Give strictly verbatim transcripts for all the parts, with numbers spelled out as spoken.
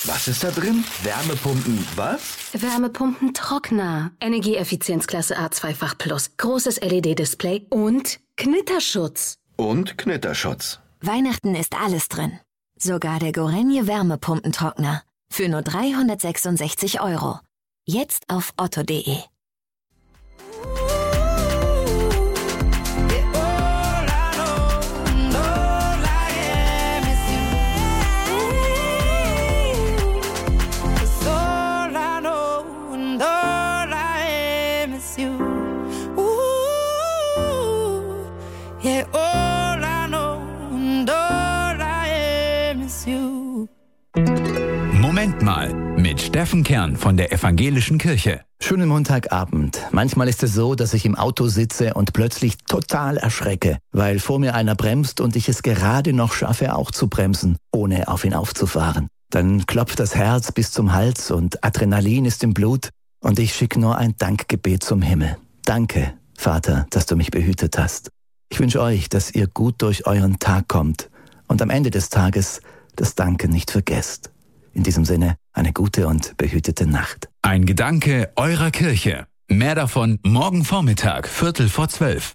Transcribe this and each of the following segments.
Was ist da drin? Wärmepumpen, was? Wärmepumpentrockner. Energieeffizienzklasse A zwei fach plus. Großes L E D-Display und Knitterschutz. Und Knitterschutz. Weihnachten ist alles drin. Sogar der Gorenje Wärmepumpentrockner. Für nur dreihundertsechsundsechzig Euro. Jetzt auf otto punkt de. Moment mal, mit Steffen Kern von der Evangelischen Kirche. Schönen Montagabend. Manchmal ist es so, dass ich im Auto sitze und plötzlich total erschrecke, weil vor mir einer bremst und ich es gerade noch schaffe, auch zu bremsen, ohne auf ihn aufzufahren. Dann klopft das Herz bis zum Hals und Adrenalin ist im Blut und ich schicke nur ein Dankgebet zum Himmel. Danke, Vater, dass du mich behütet hast. Ich wünsche euch, dass ihr gut durch euren Tag kommt und am Ende des Tages das Danken nicht vergesst. In diesem Sinne, eine gute und behütete Nacht. Ein Gedanke eurer Kirche. Mehr davon morgen Vormittag, Viertel vor zwölf.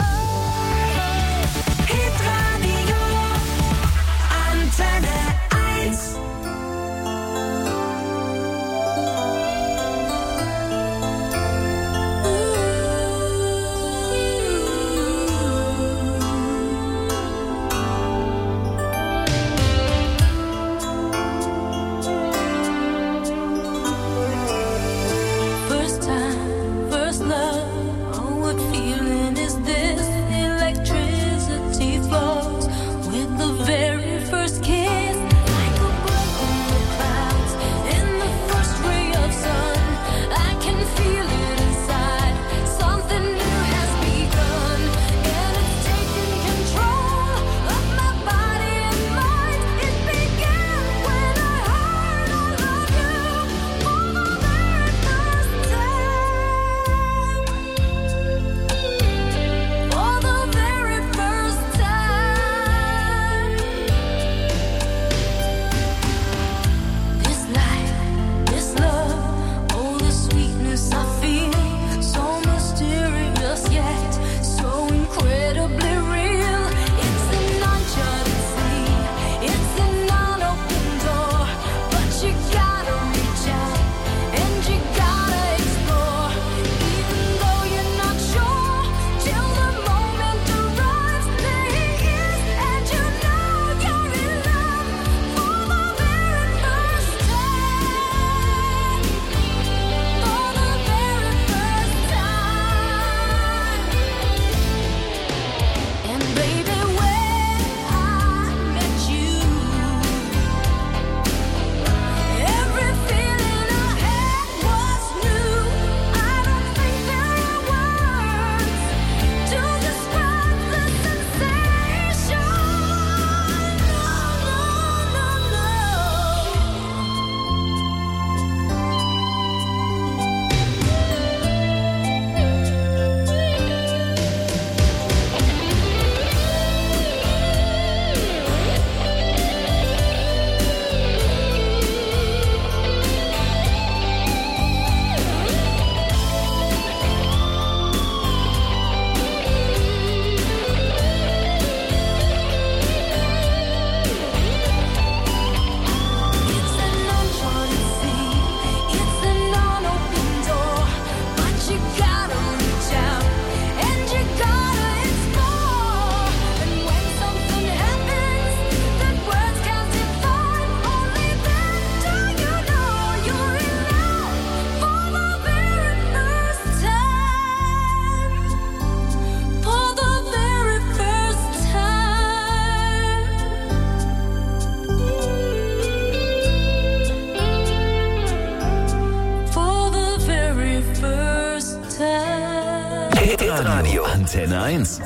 Hitradio Antenne eins.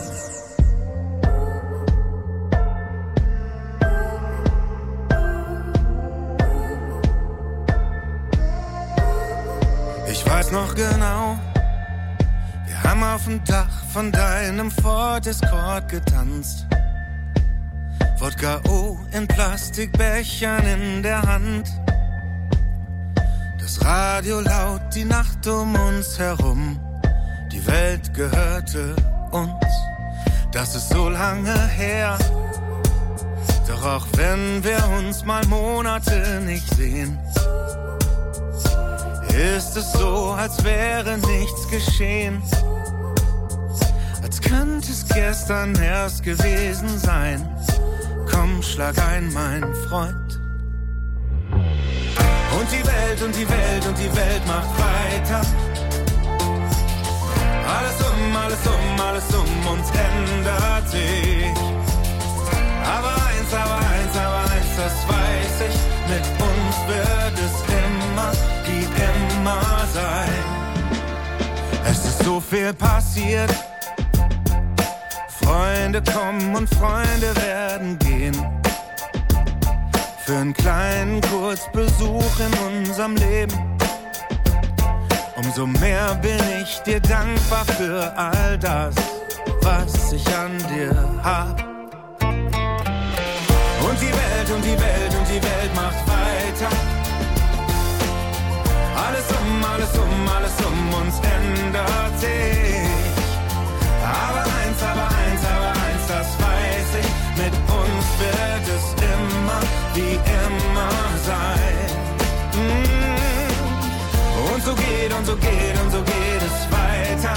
Ich weiß noch genau, wir haben auf dem Dach von deinem Ford Escort getanzt. Wodka O in Plastikbechern in der Hand. Das Radio laut, die Nacht um uns herum. Die Welt gehörte uns, das ist so lange her. Doch auch wenn wir uns mal Monate nicht sehen, ist es so, als wäre nichts geschehen. Als könnte es gestern erst gewesen sein. Komm, schlag ein, mein Freund. Und die Welt, und die Welt, und die Welt macht weiter. Alles um, alles um, alles um uns ändert sich. Aber eins, aber eins, aber eins, das weiß ich. Mit uns wird es immer, wie immer sein. Es ist so viel passiert. Freunde kommen und Freunde werden gehen. Für einen kleinen Kurzbesuch in unserem Leben. Umso mehr bin ich dir dankbar für all das, was ich an dir hab. Und die Welt, und die Welt, und die Welt macht weiter. Alles um, alles um, alles um uns ändert sich. Aber eins, aber eins, aber eins, das weiß ich. Mit uns wird es immer, wie immer sein. Mm. Und so geht, und so geht, und so geht es weiter.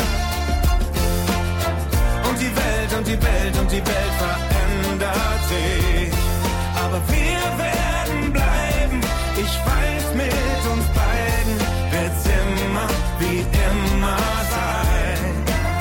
Und die Welt, und die Welt, und die Welt verändert sich. Aber wir werden bleiben. Ich weiß, mit uns beiden wird's immer, wie immer sein.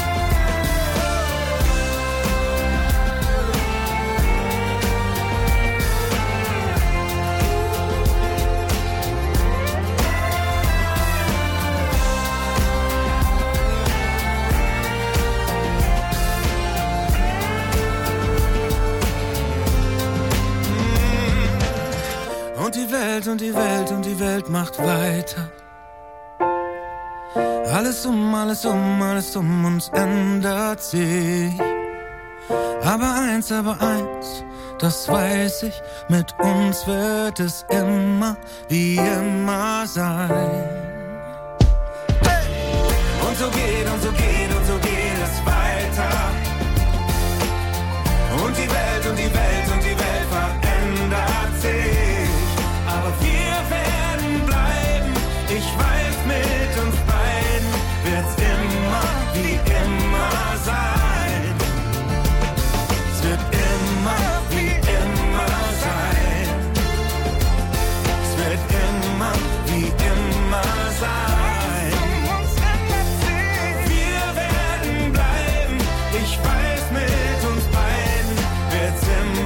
Und die Welt, und die Welt, und die Welt macht weiter. Alles um, alles um, alles um uns ändert sich. Aber eins, aber eins, das weiß ich. Mit uns wird es immer, wie immer sein. Hey! Und so geht, und so geht, und so geht es weiter. Und die Welt, und die Welt, und die Welt verändert sich. Aber wir werden bleiben. Ich weiß, mit uns beiden wird's immer, wie immer sein. Es wird immer, wie immer sein. Es wird immer, wie immer sein. Wir werden bleiben. Ich weiß, mit uns beiden wird's immer.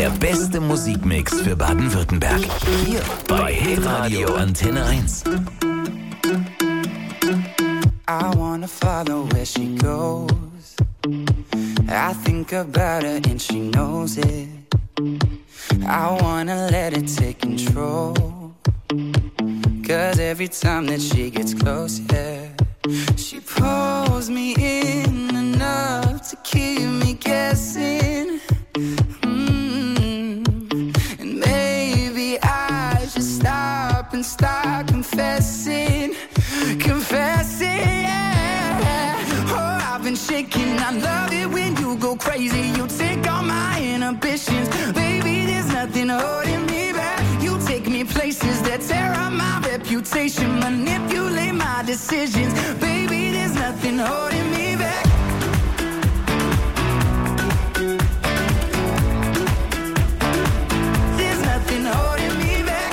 Der beste Musikmix für Baden-Württemberg. Hier bei Hitradio Antenne eins. I wanna follow where she goes. I think about her and she knows it. I wanna let it take control. Cause every time that she gets close, yeah, she pulls me in enough to keep me guessing. Mm-hmm. And maybe I should stop and start confessing. Confessing, yeah. Oh, I've been shaking. I love it when you go crazy. You take all my inhibitions. Baby, there's nothing holding me back. You take me places that tear up my reputation. Manipulate my decisions. Baby, there's nothing holding me back. There's nothing holding me back.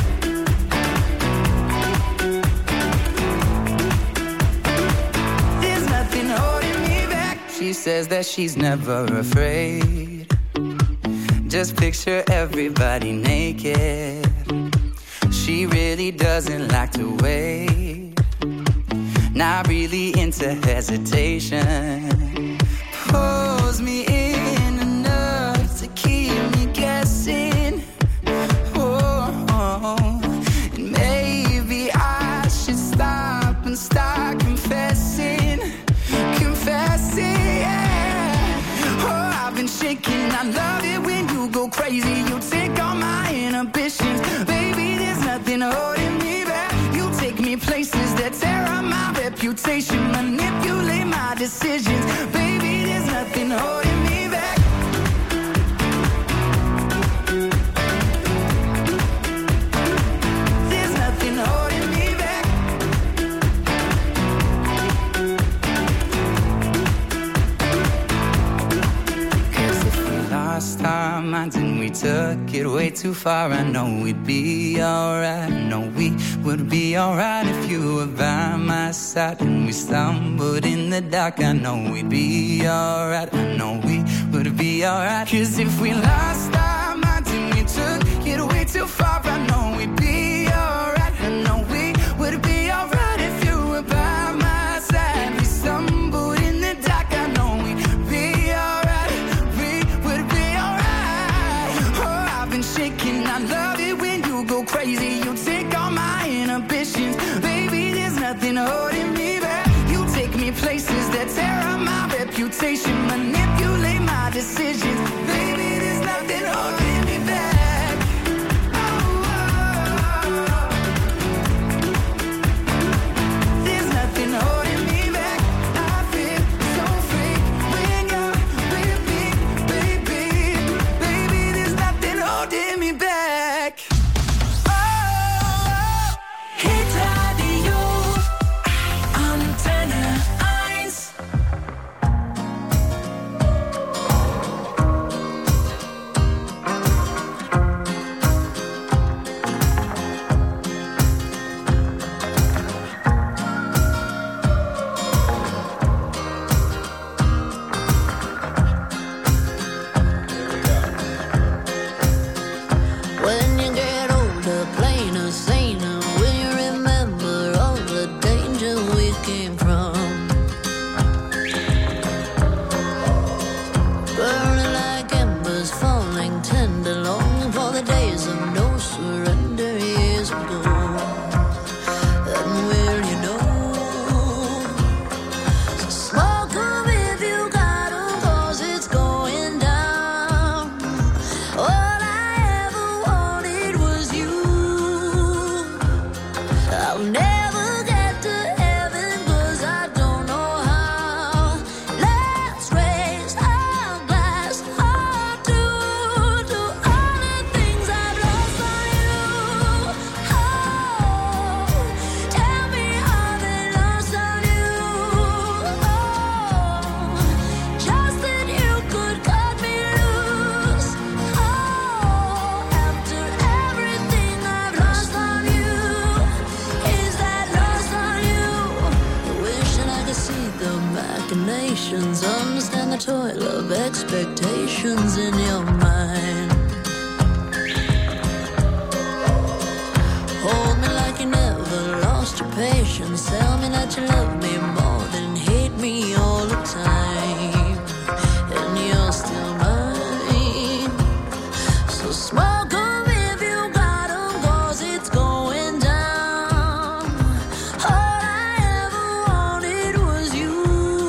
There's nothing holding me back. She says that she's never afraid. Just picture everybody naked. She really doesn't like to wait. Not really into hesitation. Pulls me in enough to keep me guessing. Oh, oh. And maybe I should stop and start confessing. Confessing, yeah. Oh, I've been shaking. I love it when you go crazy. You take all my inhibitions. Baby, there's nothing holding me back. You take me places that tear up my reputation. Manipulate my decisions. Baby, there's nothing holding me back. There's nothing holding me back. Cause if we lost our minds and we took it way too far, I know we'd be alright. I know we would be alright if you were by my side. And we stumbled in the dark, I know we'd be alright. I know we would be alright. Cause if we lost our minds and we took it way too far, I know we'd be alright. I know we would be alright if you were by my side. We stumbled in the dark, I know we'd be alright. We would be alright. Oh, I've been shaking. I love it when you go crazy. You take all my inhibitions. Baby, there's nothing holding me back. You take me places that tear up my reputation. Manipulate my decisions. Baby, there's nothing holding me back. Oh, oh, oh. There's nothing holding me back. I feel so free when you're with me, baby. Baby, there's nothing holding me back. Oh, Hitradio Antenne eins. the machinations, understand the toil of expectations in your mind. Hold me like you never lost your patience, tell me that you love me more than hate me all the time, and you're still mine. So smoke 'em if you got 'em, 'cause it's going down. All I ever wanted was you.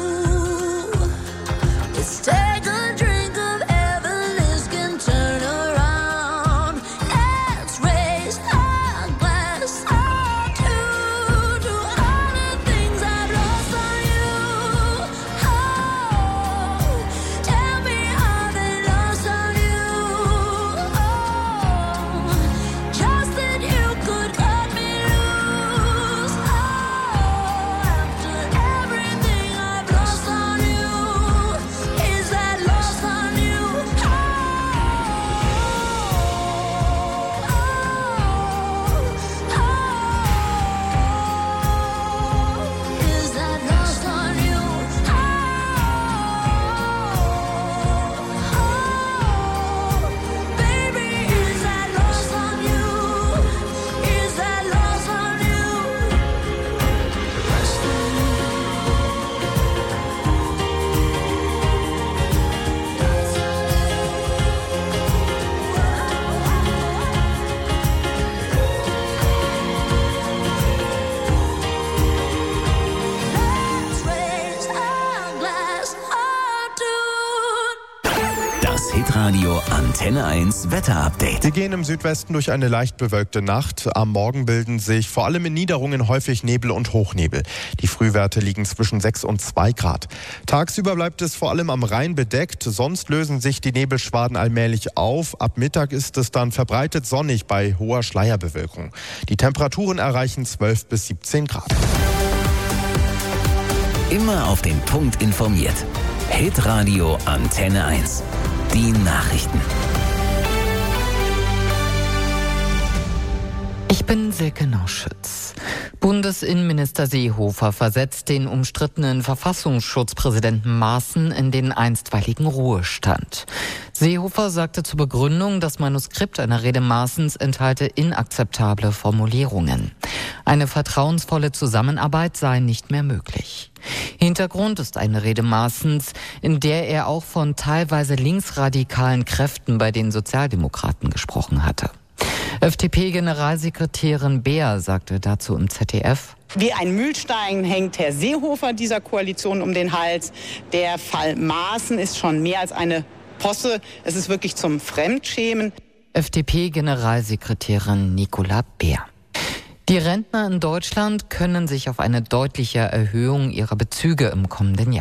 Let's take a drink of heaven, this can turn around. Let's raise our glass or two to all the things I've lost on you. Oh, tell me how they lost on you. Oh, just that you could cut me loose. Oh, after everything I've lost on you, is that lost on you? Oh, oh, is that lost on you? Oh, baby, is that lost on you? Is that lost on you? Lost on Let's raise our glass or two. Das Hitradio Antenne eins Wetterupdate. Wir gehen im Südwesten durch eine leicht bewölkte Nacht. Am Morgen bilden sich vor allem in Niederungen häufig Nebel und Hochnebel. Die Frühwerte liegen zwischen sechs und zwei Grad. Tagsüber bleibt es vor allem am Rhein bedeckt. Sonst lösen sich die Nebelschwaden allmählich auf. Ab Mittag ist es dann verbreitet sonnig bei hoher Schleierbewölkung. Die Temperaturen erreichen zwölf bis siebzehn Grad. Immer auf den Punkt informiert. Hitradio Antenne eins. Die Nachrichten. Ich bin Silke Nauschütz. Bundesinnenminister Seehofer versetzt den umstrittenen Verfassungsschutzpräsidenten Maaßen in den einstweiligen Ruhestand. Seehofer sagte zur Begründung, das Manuskript einer Rede Maaßens enthalte inakzeptable Formulierungen. Eine vertrauensvolle Zusammenarbeit sei nicht mehr möglich. Hintergrund ist eine Rede Maaßens, in der er auch von teilweise linksradikalen Kräften bei den Sozialdemokraten gesprochen hatte. F D P-Generalsekretärin Beer sagte dazu im Z D F: Wie ein Mühlstein hängt Herr Seehofer dieser Koalition um den Hals. Der Fall Maaßen ist schon mehr als eine Posse. Es ist wirklich zum Fremdschämen. F D P-Generalsekretärin Nicola Beer. Die Rentner in Deutschland können sich auf eine deutliche Erhöhung ihrer Bezüge im kommenden Jahr